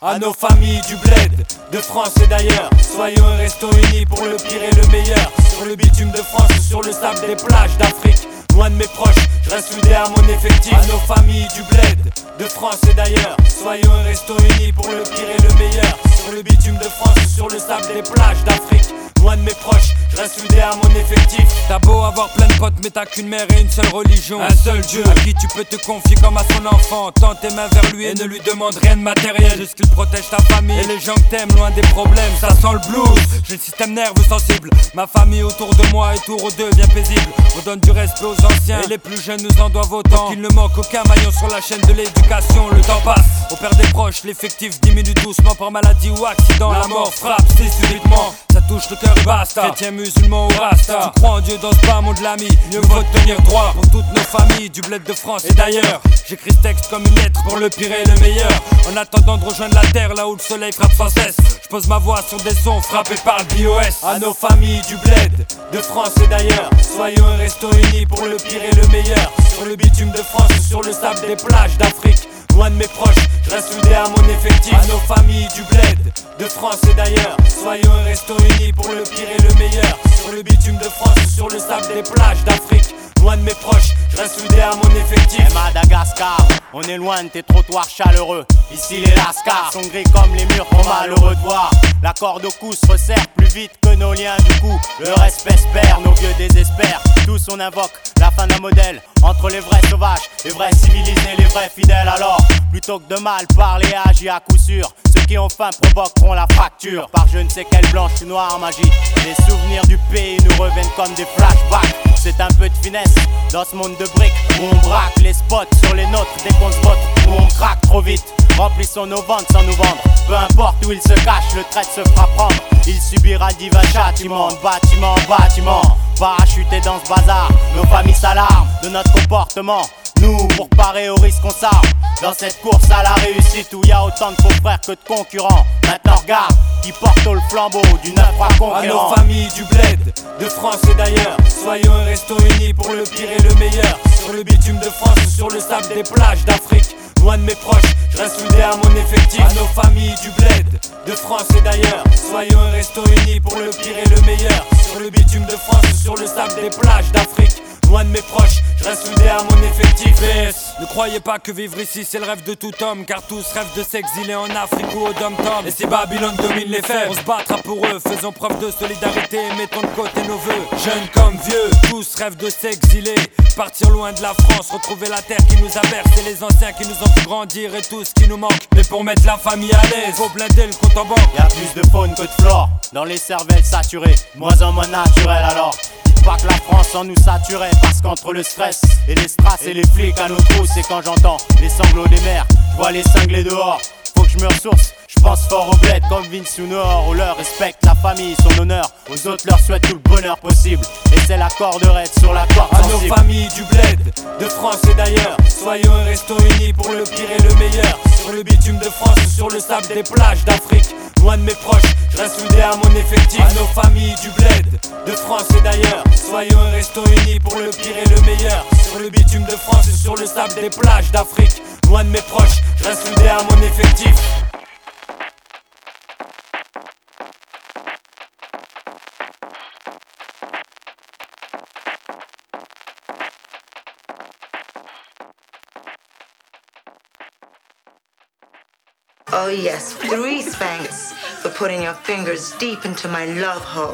À nos familles du bled, de France et d'ailleurs, soyons et restons unis pour le pire et le meilleur. Sur le bitume de France ou sur le sable des plages d'Afrique, loin de mes proches, je reste soudé à mon effectif. À nos familles du bled, de France et d'ailleurs, soyons et restons unis pour le pire et le meilleur. Sur le bitume de France ou sur le sable des plages d'Afrique, loin de mes proches, je reste soudé à mon effectif. T'as beau avoir plein de potes mais t'as qu'une mère et une seule religion, un seul Dieu à qui tu peux te confier comme à son enfant. Tends tes mains vers lui et ne lui demande rien de matériel, juste qu'il protège ta famille et les gens que t'aimes, loin des problèmes. Ça sent le blues, j'ai le système nerveux sensible. Ma famille autour de moi et tour aux deux bien paisible. On donne du respect aux anciens et les plus jeunes nous en doivent autant, pour qu'il ne manque aucun maillon sur la chaîne de l'éducation. Le temps passe, on perd des proches, l'effectif diminue doucement par maladie ou accident. La mort frappe si subitement, ça touche le cœur et basta. Chrétien, musulman ou rasta, tu crois en Dieu dans ce bas monde de l'ami, mieux vaut tenir droit pour toutes nos familles du bled de France et d'ailleurs. J'écris ce texte comme une lettre pour le pire et le meilleur, en attendant de rejoindre la terre là où le soleil frappe sans cesse. Je pose ma voix sur des sons frappés par le BOS. À nos familles du bled, de France et d'ailleurs, soyons et restons unis pour le pire et le meilleur. Sur le bitume de France ou sur le sable des plages d'Afrique, loin de mes proches, je reste soudé à mon effectif. À nos familles du bled, de France et d'ailleurs, soyons et restons unis pour le pire et le meilleur. Sur le bitume de France ou sur le sable des plages d'Afrique, loin de mes proches, je reste soudé à mon effectif. Et Madagascar, on est loin de tes trottoirs chaleureux. Ici les lascars sont gris comme les murs, trop malheureux de voir. La corde au cou se resserre plus vite que nos liens du coup. Le respect se perd, nos vieux désespèrent. Tous on invoque la fin d'un modèle entre les vrais sauvages, les vrais civilisés, les vrais fidèles. Alors, plutôt que de mal parler, agis à coup sûr. Ceux qui ont faim provoqueront la fracture par je ne sais quelle blanche ou noire magie. Les souvenirs du pays nous reviennent comme des flashbacks. C'est un peu de finesse dans ce monde de briques où on braque les spots sur les nôtres dès qu'on se vote, où on craque trop vite. Remplissons nos ventes sans nous vendre. Peu importe où il se cache, le traître se fera prendre. Il subira divers châtiments, de bâtiment en bâtiment. Parachutés dans ce bazar, nos familles s'alarment de notre comportement. Nous, pour parer au risque, on s'arme dans cette course à la réussite où il y a autant de faux frères que de concurrents. Maintenant regarde, qui porte le flambeau du 9 à conquérant. À nos familles du bled, de France et d'ailleurs, soyons et restons unis pour le pire et le meilleur. Sur le bitume de France ou sur le sable des plages d'Afrique, loin de mes proches, je reste soudé à mon effectif. À nos familles du bled, de France et d'ailleurs, soyons et restons unis pour le pire et le meilleur. Sur le bitume de France ou sur le sable des plages d'Afrique, loin de mes proches, je reste soudé à mon effectif. PS, ne croyez pas que vivre ici c'est le rêve de tout homme, car tous rêvent de s'exiler en Afrique ou au Dom-Tom. Et si Babylone domine les faibles, on se battra pour eux. Faisons preuve de solidarité et mettons de côté nos vœux. Jeunes comme vieux, tous rêvent de s'exiler, partir loin de la France, retrouver la terre qui nous a bercé, les anciens qui nous ont fait grandir et tout ce qui nous manque. Mais pour mettre la famille à l'aise, faut blinder le compte en banque. Y'a plus de faune que de flore dans les cervelles saturées, moins en moins naturel alors. Pas que la France en nous saturait, parce qu'entre le stress et les strass et les flics à nos trousses, et quand j'entends les sanglots des mères, je vois les cinglés dehors. Faut que je me ressource, je pense fort au bled comme Vince ou Nord, où leur respecte la famille, son honneur, aux autres leur souhaite tout le bonheur possible. Et c'est la corde raide sur la corde à sensible. nos familles du bled, de France et d'ailleurs, soyons et restons unis pour le pire et le meilleur. Sur le bitume de France ou sur le sable des plages d'Afrique, loin de mes proches, je reste soudé à mon effectif. À nos familles du bled, de France et d'ailleurs, soyons et restons unis pour le pire et le meilleur. Sur le bitume de France ou sur le sable des plages d'Afrique, loin de mes proches, je reste soudé à mon effectif. Oh yes, 3 spanks for putting your fingers deep into my love hole.